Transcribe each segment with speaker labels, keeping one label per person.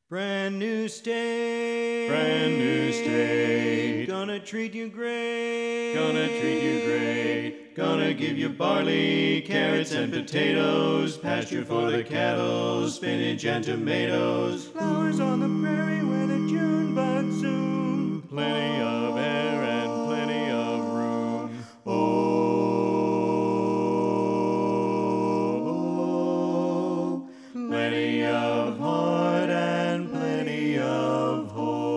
Speaker 1: Brand new state.
Speaker 2: Brand new state.
Speaker 1: Gonna treat you great.
Speaker 2: Gonna treat you great. Gonna give you barley, carrots, and potatoes. Pasture for the cattle, spinach and tomatoes.
Speaker 1: Flowers on the prairie where the June bugs zoom.
Speaker 2: Plenty of air and plenty of room. Oh, plenty of heart and plenty of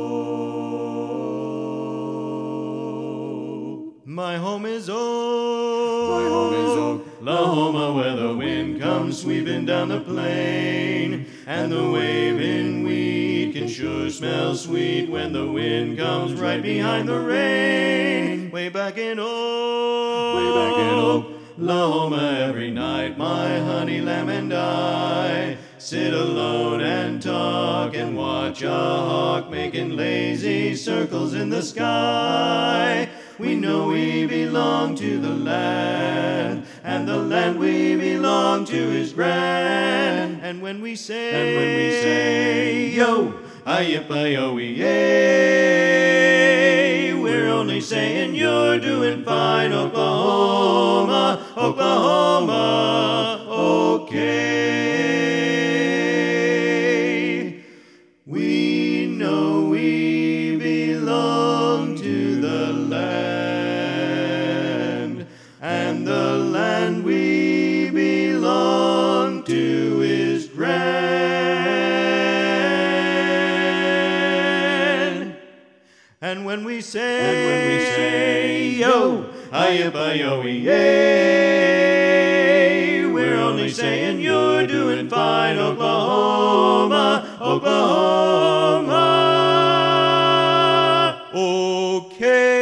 Speaker 2: hope.
Speaker 1: My home is old.
Speaker 2: My home is Oklahoma, where the wind comes sweeping down the plain, and the waving wheat can sure smell sweet when the wind comes right behind the rain.
Speaker 1: Way back in
Speaker 2: Oklahoma, every night my honey lamb and I sit alone and talk and watch a hawk making lazy circles in the sky. We know we belong to the land, and the land we belong to is grand.
Speaker 1: And when we say,
Speaker 2: yo, yippee-yo-ee-yay, we're only saying you're doing fine, Oklahoma, Oklahoma, okay. We know we belong to the land, and the land we belong to is grand.
Speaker 1: and when we say,
Speaker 2: yo, yippee-yo-ee-yay, we're only saying you're doing fine, Oklahoma, Oklahoma,
Speaker 1: okay.